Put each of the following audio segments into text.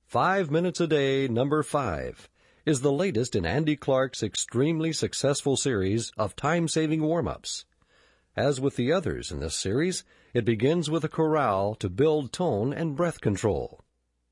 5 Minutes a Day, number 5, is the latest in Andy Clark's extremely successful series of time-saving warm-ups. As with the others in this series, it begins with a chorale to build tone and breath control.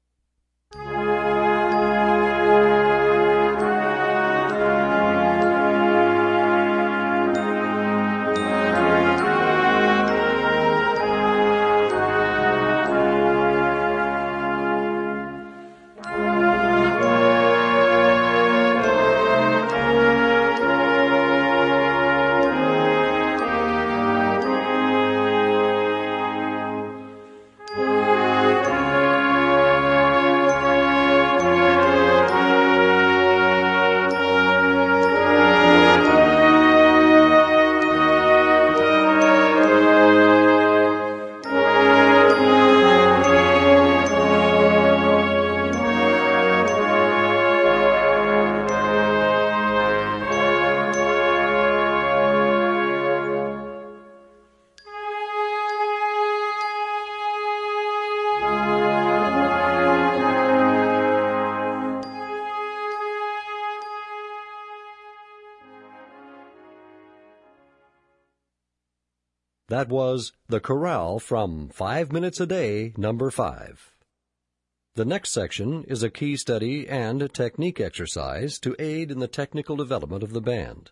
That was the chorale from 5 Minutes a Day, number 5. The next section is a key study and technique exercise to aid in the technical development of the band.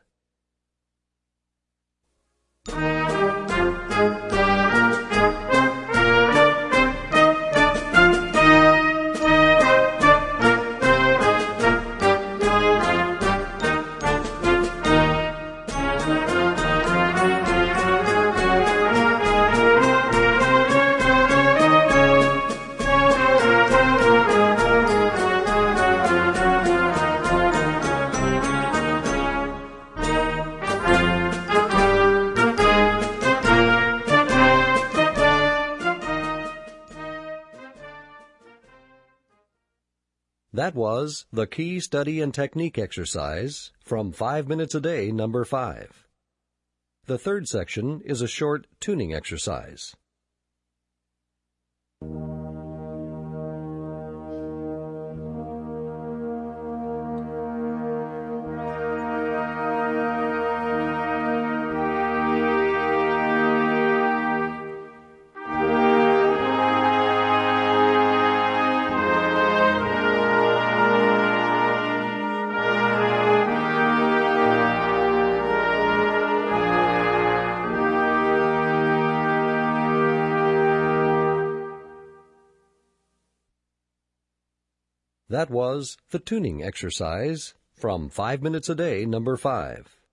That was the Key Study and Technique exercise from 5 Minutes a Day, number 5. The third section is a short tuning exercise. That was the tuning exercise from 5 Minutes a Day, number 5.